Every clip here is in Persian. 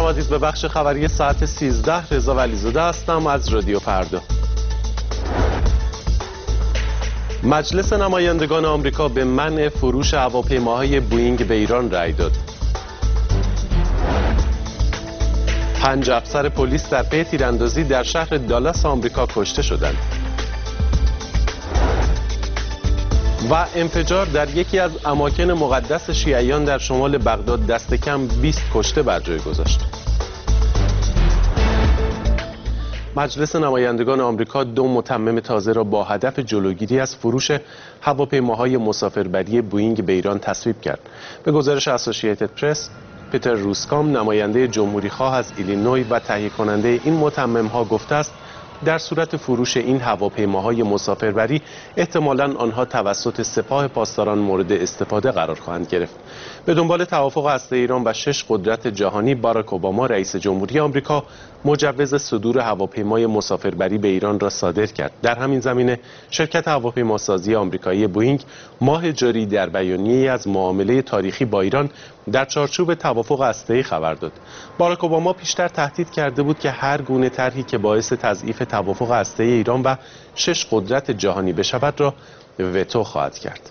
آمدید به بخش خبری ساعت 13. رضا ولیزاده هستم از رادیو فردا. مجلس نمایندگان آمریکا به منع فروش هواپیماهای بوئینگ به ایران رأی داد. 5 افسر پلیس در پی تیراندازی در شهر دالاس آمریکا کشته شدند. و انفجار در یکی از اماکن مقدس شیعیان در شمال بغداد دست کم 20 کشته بر جای گذاشت. مجلس نمایندگان آمریکا 2 متمم تازه را با هدف جلوگیری از فروش هواپیماهای مسافربری بوئینگ به ایران تصویب کرد. به گزارش اسوسییتد پرس، پیتر روسکام، نماینده جمهوری‌خواه از ایلینوی و تهیه کننده این متمم‌ها گفته است در صورت فروش این هواپیماهای مسافربری احتمالاً آنها توسط سپاه پاسداران مورد استفاده قرار خواهند گرفت. به دنبال توافق هسته ایران و 6 قدرت جهانی، باراک اوباما رئیس جمهوری آمریکا مجوز صدور هواپیمای مسافربری به ایران را صادر کرد. در همین زمینه شرکت هواپیماسازی آمریکایی بوئینگ ماه جاری در بیانیه‌ای از معامله تاریخی با ایران در چارچوب توافق هسته‌ای خبر داد. باراک اوباما پیشتر تهدید کرده بود که هر گونه طرحی که باعث تضعیف توافق هسته‌ای ایران و 6 قدرت جهانی بشود را وتو خواهد کرد.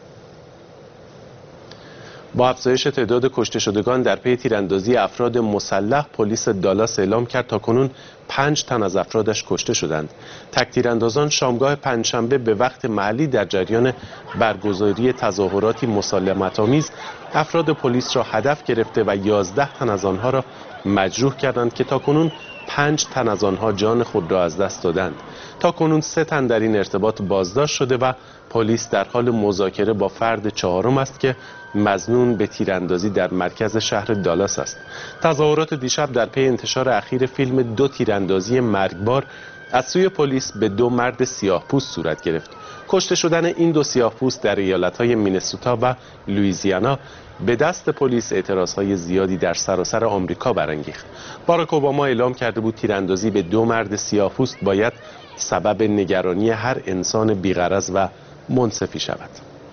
با افزایش تعداد کشته شدگان در پی تیراندازی افراد مسلح، پلیس دالاس اعلام کرد تاکنون 5 تن از افرادش کشته شدند. تک تیراندازان شامگاه پنجشنبه به وقت محلی در جریان برگزاری تظاهراتی مسالمت‌آمیز افراد پلیس را هدف گرفته و 11 تن از آنها را مجروح کردند که تاکنون 5 تن از آنها جان خود را از دست دادند. تاکنون 3 تن در این ارتباط بازداشت شده و پلیس در حال مذاکره با فرد چهارم است که مظنون به تیراندازی در مرکز شهر دالاس است. تظاهرات دیشب در پی انتشار اخیر فیلم 2 تیراندازی مرگبار از سوی پلیس به 2 مرد سیاه‌پوست صورت گرفت. کشته شدن این 2 سیاه‌پوست در ایالت‌های مینسوتا و لوئیزیانا به دست پلیس اعتراضهای زیادی در سراسر آمریکا برانگیخت. باراک اوباما اعلام کرده بود تیراندازی به 2 مرد سیاه‌پوست باید سبب نگرانی هر انسان بی‌غرض و منصفی شود.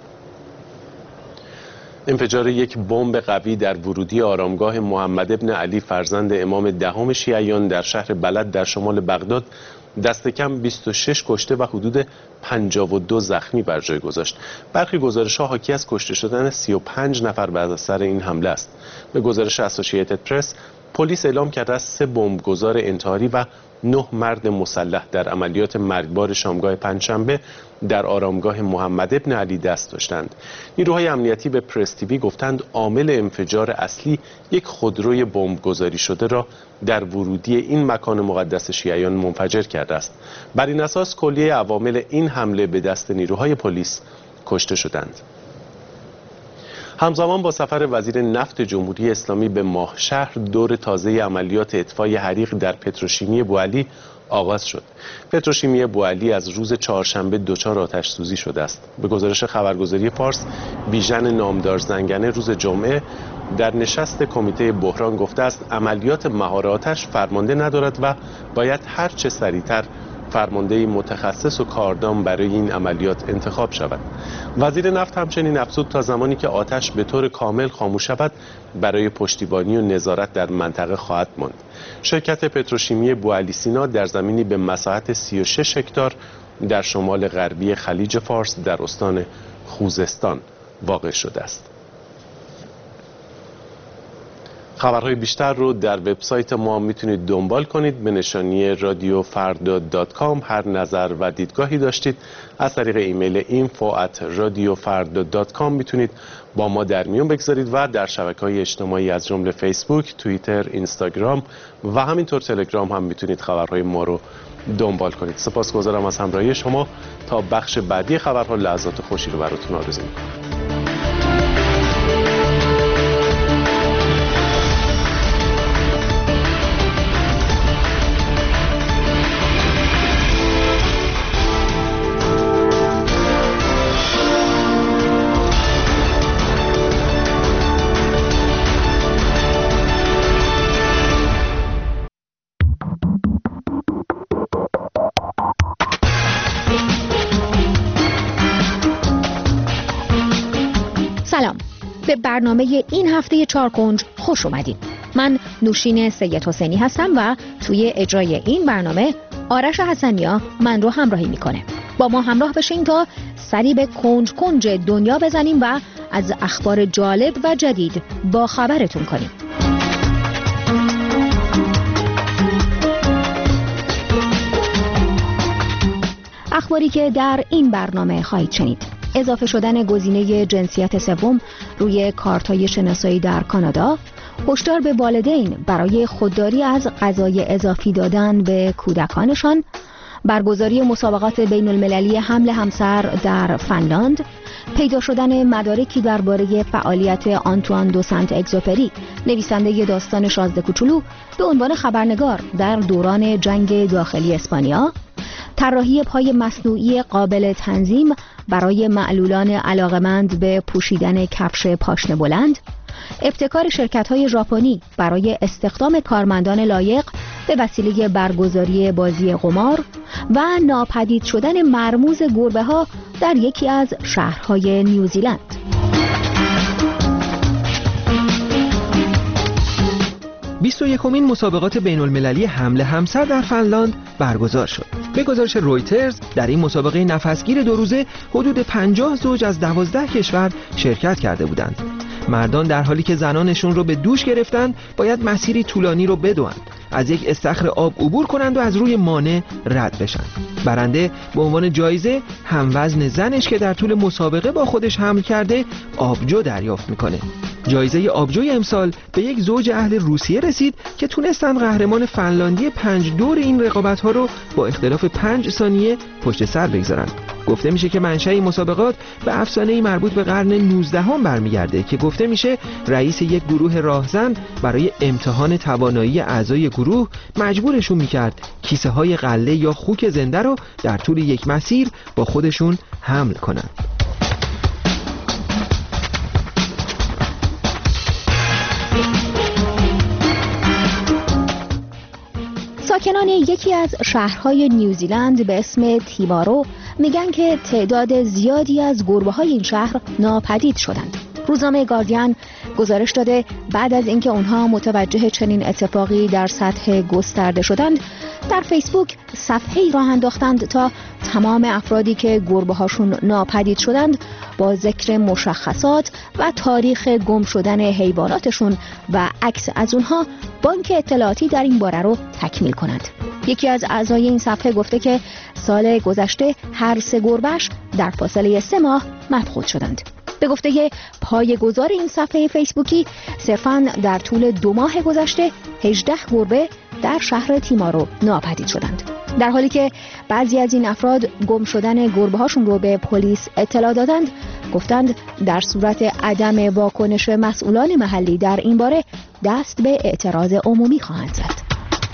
انفجار یک بمب قوی در ورودی آرامگاه محمد ابن علی فرزند امام دهم شیعیان در شهر بلد در شمال بغداد دست کم 26 کشته و حدود 52 زخمی بر جای گذاشت. برخی گزارش‌ها حاکی از کشته شدن 35 نفر بعد از سر این حمله است. به گزارش اسوسییتد پرس، پلیس اعلام کرده است 3 بمبگذار انتحاری و 9 مرد مسلح در عملیات مرگبار شامگاه پنجشنبه در آرامگاه محمد ابن علی دست داشتند. نیروهای امنیتی به پرس تیوی گفتند عامل انفجار اصلی یک خودروی بمبگذاری شده را در ورودی این مکان مقدس شیعیان منفجر کرده است. بر این اساس کلیه عوامل این حمله به دست نیروهای پلیس کشته شدند. همزمان با سفر وزیر نفت جمهوری اسلامی به ماهشهر، دور تازه عملیات اطفای حریق در پتروشیمی بوعلی آغاز شد. پتروشیمی بوعلی از روز چهارشنبه دچار آتش سوزی شده است. به گزارش خبرگزاری فارس، بیژن نامدار زنگنه روز جمعه در نشست کمیته بحران گفته است عملیات مهار آتش فرمانده ندارد و باید هر چه سریعتر فرمانده متخصص و کاردان برای این عملیات انتخاب شود. وزیر نفت همچنین افزود تا زمانی که آتش به طور کامل خاموش شود برای پشتیبانی و نظارت در منطقه خواهد ماند. شرکت پتروشیمی بوعلی سینا در زمینی به مساحت 36 هکتار در شمال غربی خلیج فارس در استان خوزستان واقع شده است. خبرهای بیشتر رو در وبسایت ما میتونید دنبال کنید به نشانی radiofarda.com. هر نظر و دیدگاهی داشتید از طریق ایمیل info@radiofarda.com میتونید با ما در میون بگذارید و در شبکه‌های اجتماعی از جمله فیسبوک، توییتر، اینستاگرام و همینطور تلگرام هم میتونید خبرهای ما رو دنبال کنید. سپاسگزارم از همراهی شما. تا بخش بعدی خبرها لحظات خوشی رو براتون آرزو می‌کنم. سلام، به برنامه این هفته چارکنج خوش اومدید. من نوشین سید حسینی هستم و توی اجرای این برنامه آرش حسنیا من رو همراهی میکنه. با ما همراه بشین تا سری به کنج کنج دنیا بزنیم و از اخبار جالب و جدید با خبرتون کنیم. اخباری که در این برنامه خواهید شنید: اضافه شدن گزینه جنسیت سوم روی کارت‌های شناسایی در کانادا، هشدار به والدین برای خودداری از غذای اضافی دادن به کودکانشان، برگزاری مسابقات بین المللی حمل همسر در فنلاند، پیدا شدن مدارکی درباره فعالیت آنتوان دو سنت اگزوپری، نویسنده داستان شازده کوچولو، به عنوان خبرنگار در دوران جنگ داخلی اسپانیا، طراحی پای مصنوعی قابل تنظیم برای معلولان علاقمند به پوشیدن کفش پاشنه بلند، ابتکار شرکت‌های ژاپنی برای استخدام کارمندان لایق به وسیله برگزاری بازی قمار و ناپدید شدن مرموز گربه‌ها در یکی از شهرهای نیوزیلند. یکمین مسابقات بین المللی حمل همسر در فنلاند برگزار شد. به گزارش رویترز در این مسابقه نفسگیر 2 روزه حدود 50 زوج از 12 کشور شرکت کرده بودند. مردان در حالی که زنانشون رو به دوش گرفتند باید مسیری طولانی رو بدوند، از یک استخر آب عبور کنند و از روی مانع رد بشن. برنده به عنوان جایزه هموزن زنش که در طول مسابقه با خودش حمل کرده آبجو دریافت میکنه. جایزه آبجوی امسال به یک زوج اهل روسیه رسید که تونستن قهرمان فنلاندی 5 دور این رقابت‌ها رو با اختلاف 5 ثانیه پشت سر بگذارن. گفته میشه که منشأ این مسابقات به افسانه‌ای مربوط به قرن 19 برمیگرده که گفته میشه رئیس یک گروه راهزن برای امتحان توانایی اعضای گروه مجبورشون میکرد کیسه‌های غله یا خوک زنده رو در طول یک مسیر با خودشون حمل کنند. ساکنان یکی از شهرهای نیوزیلند به اسم تیمارو میگن که تعداد زیادی از گربه‌های این شهر ناپدید شدند. روزنامه گاردین گزارش داده بعد از اینکه اونها متوجه چنین اتفاقی در سطح گسترده شدند، در فیسبوک صفحه‌ای راه انداختند تا تمام افرادی که گربه‌هاشون ناپدید شدند با ذکر مشخصات و تاریخ گم شدن حیواناتشون و عکس از اونها بانک اطلاعاتی در این باره رو تکمیل کنند. یکی از اعضای این صفحه گفته که سال گذشته هر 3 گربه‌اش در فاصله 3 ماه مفقود شدند. به گفته پایه‌گذار این صفحه فیسبوکی، صرفاً در طول 2 ماه گذشته 18 گربه در شهر تیمارو ناپدید شدند. در حالی که بعضی از این افراد گم شدن گربه‌هاشون رو به پلیس اطلاع دادند، گفتند در صورت عدم واکنش مسئولان محلی در این باره دست به اعتراض عمومی خواهند زد.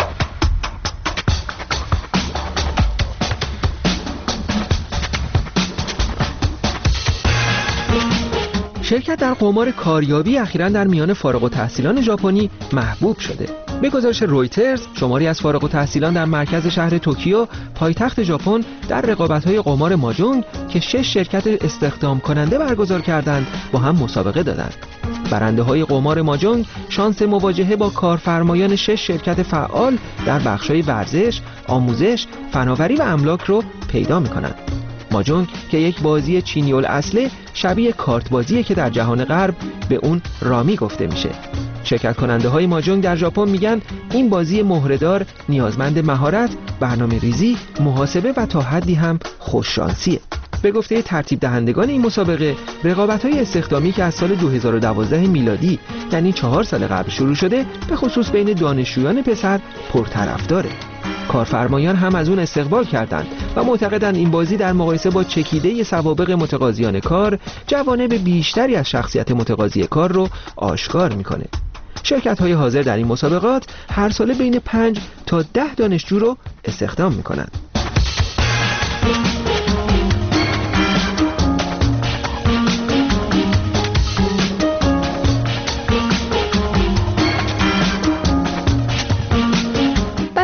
شرکت در قمار کاریابی اخیراً در میان فارغ التحصیلان ژاپنی محبوب شده. به گزارش رویترز، شماری از فارغ التحصیلان در مرکز شهر توکیو، پایتخت ژاپن، در رقابت‌های قمار ماجونگ که 6 شرکت استخدام کننده برگزار کردند، با هم مسابقه دادند. برنده‌های قمار ماجونگ شانس مواجهه با کارفرمایان 6 شرکت فعال در بخش‌های ورزش، آموزش، فناوری و املاک رو پیدا می‌کنند. ماجونگ که یک بازی چینی الاصله شبیه کارت بازیه که در جهان غرب به اون رامی گفته میشه. شرکت کننده های ماجونگ در ژاپن میگن این بازی مهره‌دار نیازمند مهارت، برنامه ریزی، محاسبه و تا حدی هم خوششانسیه. به گفته ترتیب دهندگان این مسابقه، رقابت‌های استخدامی که از سال 2012 میلادی یعنی 4 سال قبل شروع شده، به خصوص بین دانشجویان پسر پرطرفداره. کارفرمایان هم از اون استقبال کردند و معتقدند این بازی در مقایسه با چکیده سوابق متقاضیان کار، جوانب بیشتری از شخصیت متقاضی کار رو آشکار میکنه. شرکت‌های حاضر در این مسابقات هر ساله بین 5 تا 10 دانشجو رو استخدام میکنند.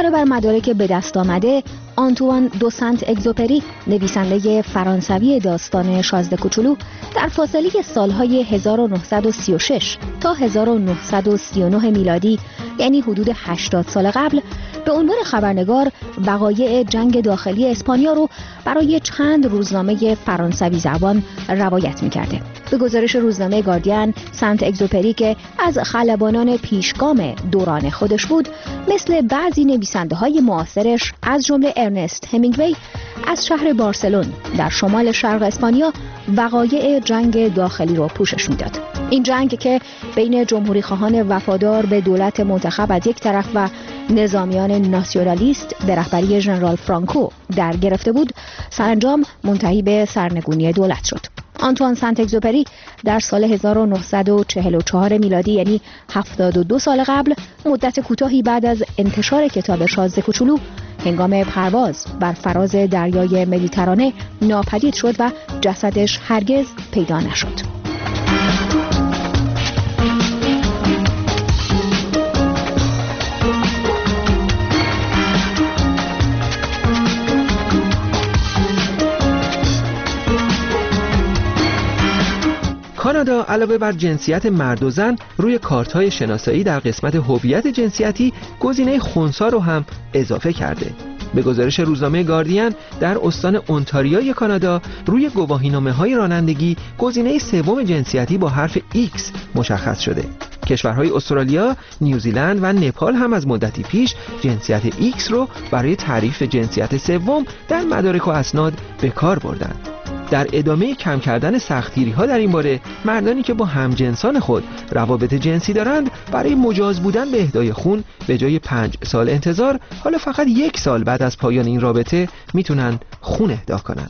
علاوه بر مدارک به دست آمده، آنتوان دو سنت اگزوپری، نویسنده فرانسوی داستان شازده کوچولو، در فاصله سالهای 1936 تا 1939 میلادی، یعنی حدود 80 سال قبل، به عنوان خبرنگار وقایع جنگ داخلی اسپانیا رو برای چند روزنامه فرانسوی زبان روایت می‌کرده. به گزارش روزنامه گاردین، سنت اگزوپری که از خلبانان پیشگام دوران خودش بود، مثل بعضی نویسنده‌های معاصرش از جمله ارنست همینگوی، از شهر بارسلون در شمال شرق اسپانیا وقایع جنگ داخلی رو پوشش میداد. این جنگ که بین جمهوری خواهان وفادار به دولت منتخب از یک طرف و نظامیان ناسیونالیست به رهبری ژنرال فرانکو در گرفته بود، سرانجام منتهی به سرنگونی دولت شد. آنتوان سنت اگزوپری در سال 1944 میلادی، یعنی 72 سال قبل، مدت کوتاهی بعد از انتشار کتاب شازده کوچولو، هنگام پرواز بر فراز دریای مدیترانه ناپدید شد و جسدش هرگز پیدا نشد. کانادا علاوه بر جنسیت مرد و زن روی کارت‌های شناسایی در قسمت هویت جنسیتی گزینه خنثی رو هم اضافه کرده. به گزارش روزنامه گاردین، در استان اونتاریوی کانادا روی گواهینامه‌های رانندگی گزینه سوم جنسیتی با حرف X مشخص شده. کشورهای استرالیا، نیوزیلند و نپال هم از مدتی پیش جنسیت X رو برای تعریف جنسیت سوم در مدارک و اسناد به کار بردند. در ادامه کم کردن سختگیری‌ها در این باره، مردانی که با همجنسان خود روابط جنسی دارند برای مجاز بودن به اهدای خون به جای 5 سال انتظار، حالا فقط 1 سال بعد از پایان این رابطه میتونن خون اهدا کنند.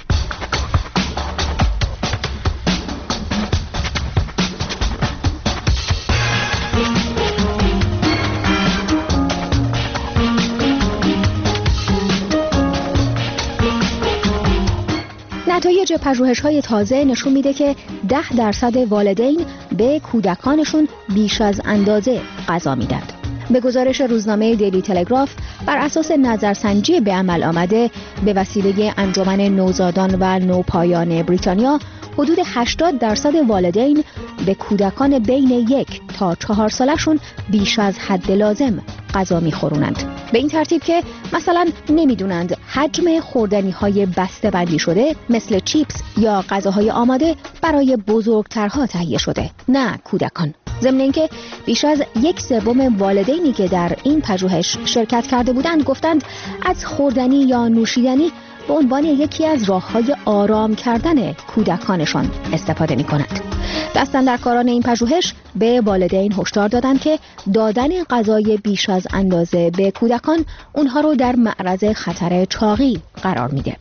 نتایج پژوهش‌های تازه نشون میده که 10% والدین به کودکانشون بیش از اندازه غذا میدن. به گزارش روزنامه دیلی تلگراف، بر اساس نظرسنجی به عمل آمده به وسیله انجمن نوزادان و نوپایان بریتانیا، حدود 80% والدین به کودکان بین 1 تا 4 سالشون بیش از حد لازم غذا میخورونند. به این ترتیب که مثلا نمیدونند حجم خوردنی‌های بسته بندی شده مثل چیپس یا غذاهای آماده برای بزرگترها تهیه شده، نه کودکان. ضمن اینکه بیش از 1/3 والدینی که در این پژوهش شرکت کرده بودند گفتند از خوردنی یا نوشیدنی به عنوان یکی از راه‌های آرام کردن کودکانشان استفاده می‌کنند. دستاندرکاران این پژوهش به والدین هشدار دادند که دادن غذای بیش از اندازه به کودکان اونها رو در معرض خطر چاقی قرار میده.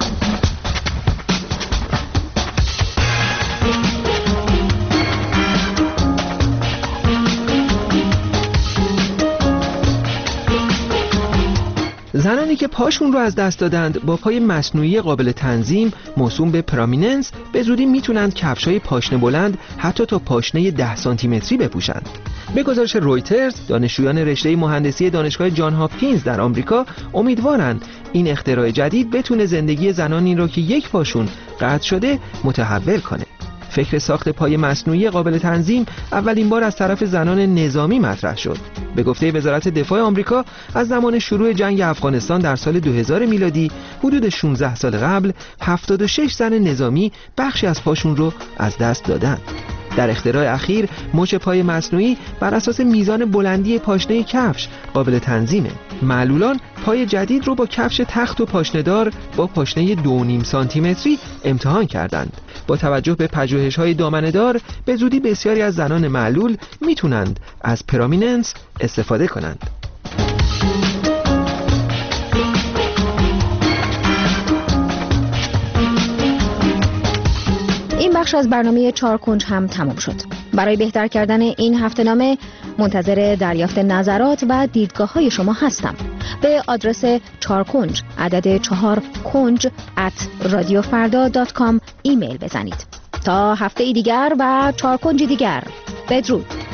زنانی که پاشون رو از دست دادند با پای مصنوعی قابل تنظیم موسوم به پرامیننس به زودی میتونند کفشای پاشنه بلند حتی تا پاشنه 10 سانتیمتری بپوشند. به گزارش رویترز، دانشجویان رشته مهندسی دانشگاه جان هاپکینز در آمریکا امیدوارند این اختراع جدید بتونه زندگی زنانی رو که یک پاشون قطع شده متحول کنه. فکر ساخت پای مصنوعی قابل تنظیم اولین بار از طرف زنان نظامی مطرح شد. به گفته وزارت دفاع آمریکا، از زمان شروع جنگ افغانستان در سال 2000 میلادی حدود 16 سال قبل 76 زن نظامی بخشی از پاشون رو از دست دادند. در اختراع اخیر مچ پای مصنوعی بر اساس میزان بلندی پاشنه کفش قابل تنظیمه. معلولان پای جدید رو با کفش تخت و پاشنه‌دار با پاشنه 2.5 سانتیمتری امتحان کردند. با توجه به پژوهش‌های دامنه‌دار به زودی بسیاری از زنان معلول میتونند از پرامیننس استفاده کنند. این بخش از برنامه 4 کنج هم تمام شد. برای بهتر کردن این هفته‌نامه منتظر دریافت نظرات و دیدگاه‌های شما هستم. به آدرس 4 کنج عدد 4 کنج @radiofarda.com ایمیل بزنید. تا هفته دیگر و 4 کنج دیگر، بدرود.